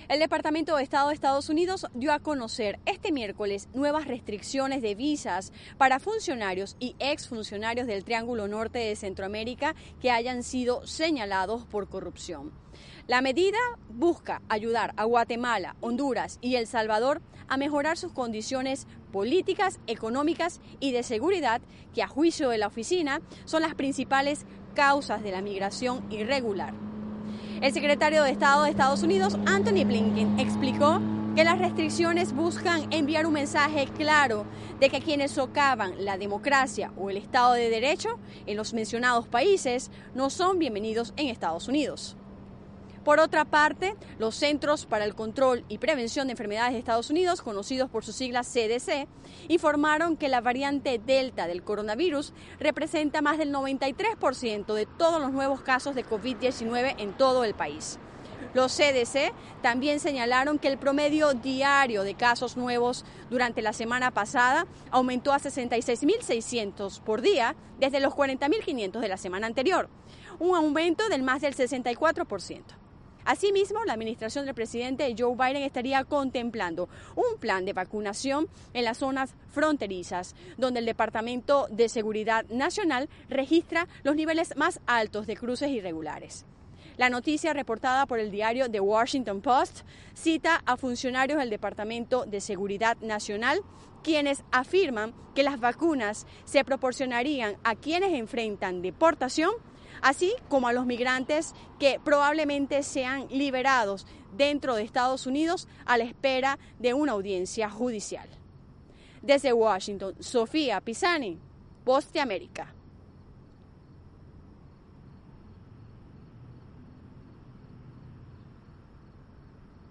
El Departamento de Estado de Estados Unidos dio a conocer este miércoles nuevas restricciones de visas para funcionarios y exfuncionarios del Triángulo Norte de Centroamérica que hayan sido señalados por corrupción. La medida busca ayudar a Guatemala, Honduras y El Salvador a mejorar sus condiciones políticas, económicas y de seguridad, que a juicio de la oficina son las principales causas de la migración irregular. El secretario de Estado de Estados Unidos, Antony Blinken, explicó que las restricciones buscan enviar un mensaje claro de que quienes socavan la democracia o el Estado de Derecho en los mencionados países no son bienvenidos en Estados Unidos. Por otra parte, los Centros para el Control y Prevención de Enfermedades de Estados Unidos, conocidos por sus siglas CDC, informaron que la variante Delta del coronavirus representa más del 93% de todos los nuevos casos de COVID-19 en todo el país. Los CDC también señalaron que el promedio diario de casos nuevos durante la semana pasada aumentó a 66.600 por día desde los 40.500 de la semana anterior, un aumento del más del 64%. Asimismo, la administración del presidente Joe Biden estaría contemplando un plan de vacunación en las zonas fronterizas, donde el Departamento de Seguridad Nacional registra los niveles más altos de cruces irregulares. La noticia, reportada por el diario The Washington Post, cita a funcionarios del Departamento de Seguridad Nacional, quienes afirman que las vacunas se proporcionarían a quienes enfrentan deportación, así como a los migrantes que probablemente sean liberados dentro de Estados Unidos a la espera de una audiencia judicial. Desde Washington, Sofía Pisani, Voz de América.